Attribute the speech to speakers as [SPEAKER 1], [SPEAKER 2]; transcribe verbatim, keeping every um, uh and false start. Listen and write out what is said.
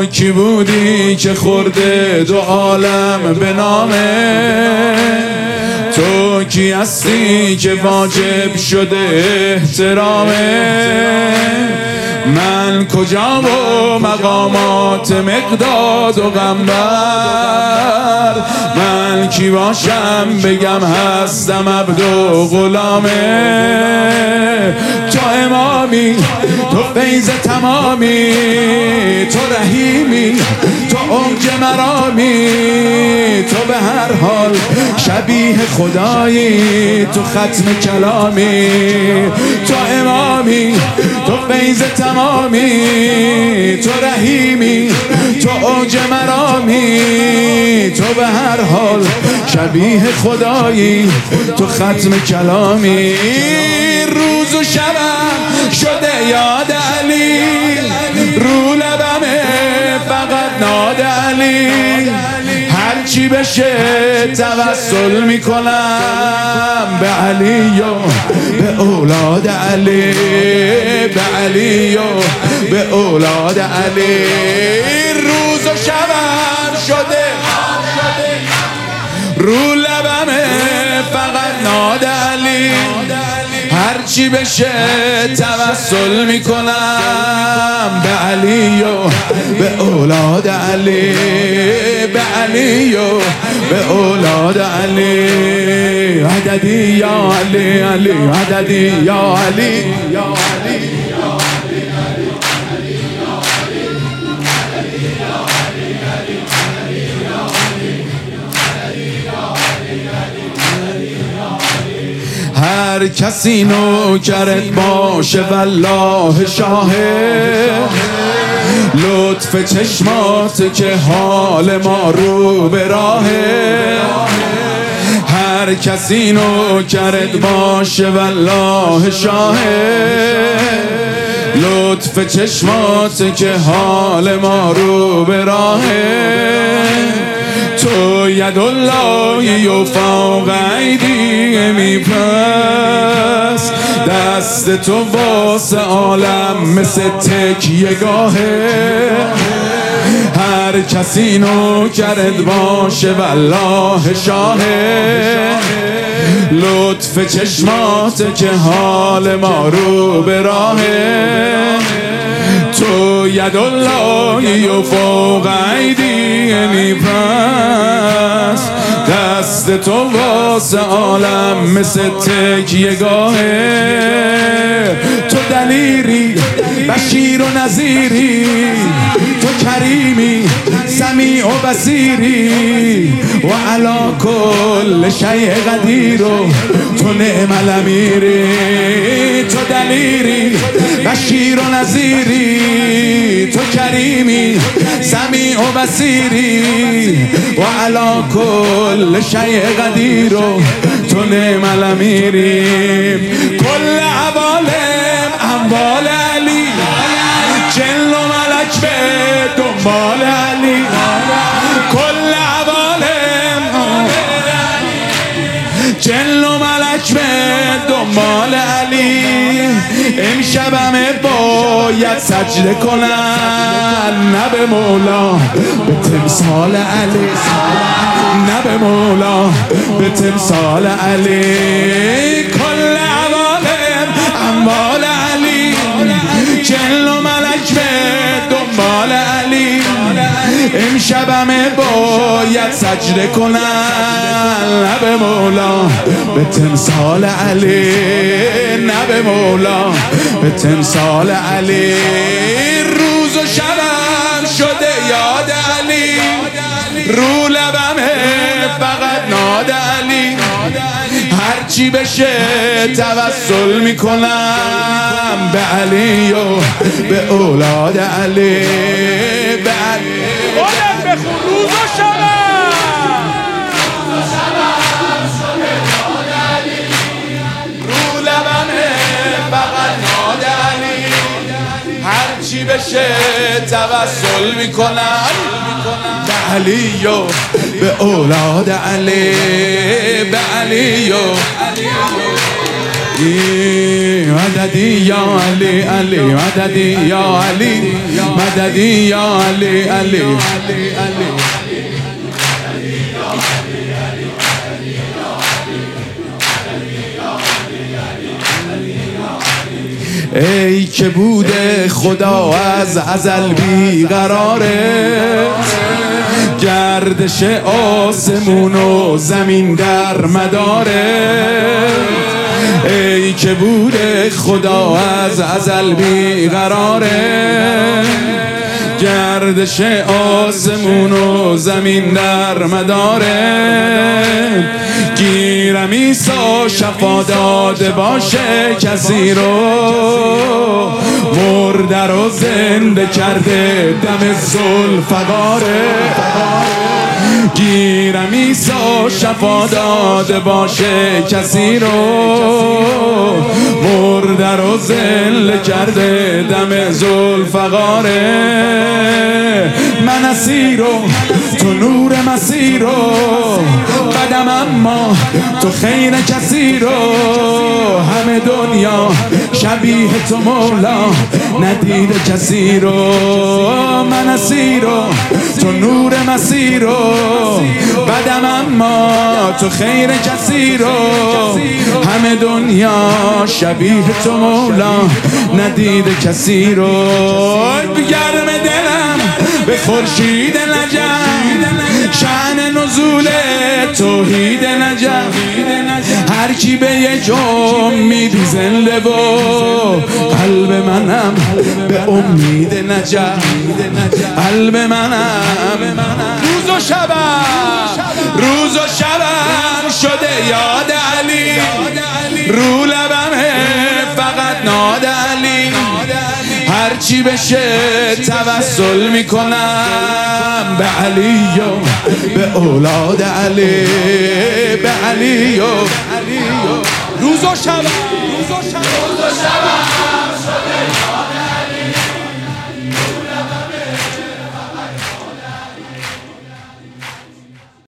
[SPEAKER 1] تو کی بودی که خورده دو عالم به نامه؟ تو کی هستی که واجب شده احترامه؟ من کجا و مقامات مقداد و قنبر؟ من کی باشم بگم هستم عبد و غلامه؟ تو امامی، تو فیض تمامی، تو رحیمی، تو اوج مرامی، تو به هر حال شبیه خدایی، تو ختم کلامی. تو امامی، تو فیض تمامی، تو رحیمی، تو اوج مرامی، تو به هر حال شبیه خدایی، تو ختم کلامی. روز و شبم شده یاد علی، رو لبمه فقط ناد علی. هرچی بشه توسل میکنم به علی و به اولاد علی، به علی و به اولاد علی. روز و شبم شده رو لبمه فقط ناد علی. هرچی بشه توسل میکنم به علی و به اولاد علی، به علی و به اولاد علی. عددی یا علی، علی عددی یا علی، یا علی. هر کسی نوکرت باشه والله شاهد، لطف چشمات که حال ما رو به راهه. هر کسی نوکرت باشه والله شاهد، لطف چشمات که حال ما رو به راهه. تو ید اللهی و فوق ایدیهم پس، دست تو واسه عالم مثل تکیه گاهه. هر کسی نوکرت باشه والله شاهه، لطف چشمات که حال ما رو به راهه. تو ید اللهی و فوق ایدیهم پس، دست تو واسه عالم مثل تکیه گاهه. تو دلیری بشیر و نذیری، تو کریمی سمیع و بصیری، و علا کل شیء قدیر، و تو نعم الامیری. تو دلیری بشیر و نذیری، تو کریمی سمیع و بصیری، و علا کل شیء قدیر، و تو نعم الامیری. کل عوالم اموال علی، جن و ملک به دنبال علی. کل عوالم جن و ملک به دنبال علی. امشبم باید سجده کنن، نه به مولا به تمثال علی، نه به مولا به تمثال علی. کل عوالم اموال علی، جن و ملک به دنبال علی. امشبم باید سجده کنن، نه به مولا به تمثال علی، نه به مولا به تمثال علی. روز و شبم شده یاد علی، رو لبمه فقط ناد علی. هرچی بشه توسل میکنم به علی و به اولاد علی، به علی.
[SPEAKER 2] اولاد بخون روز و شبم،
[SPEAKER 1] رو لبمه فقط ناد علی. هرچی بشه توسل میکنم به علی و به اولاد علی، به علی و مددی یا علی علی مددی یا علی مددی یا علی علی ای که بوده خدا از ازل بیقراره، گردش آسمون و زمین در مداره. ای که بوده خدا از ازل بیقراره، گردش آسمون و زمین در مداره. گیرم ایسا شفا داده باشه کسی رو، مرده رو زنده کرده دم ذوالفقاره. گیرم ایسا شفا داده باشه کسی رو، مرده رو زنده کرده دم ذوالفقاره. من اسیر و تو نور مسیر رو، بدم اما تو خیر کسی رو. همه دنیا شبیه تو مولا ندیده کسی رو. من اسیر و تو نور مسیر رو، بدم اما تو خیر کسی رو. همه دنیا شبیه تو مولا ندیده کسی رو. گرم دلم به خورشید نجم، شأن نزول توحید نجم. هر کی به یک امید زنده و قلب منم به امید نجم. قلب منم روز و شبم، روز و شبم شده یاد علی. رو لبمه فقط ناد علی، هرچی بشه توسل میکنم به علی و به اولاد علی. به علی و
[SPEAKER 2] روز و شب، روز و شب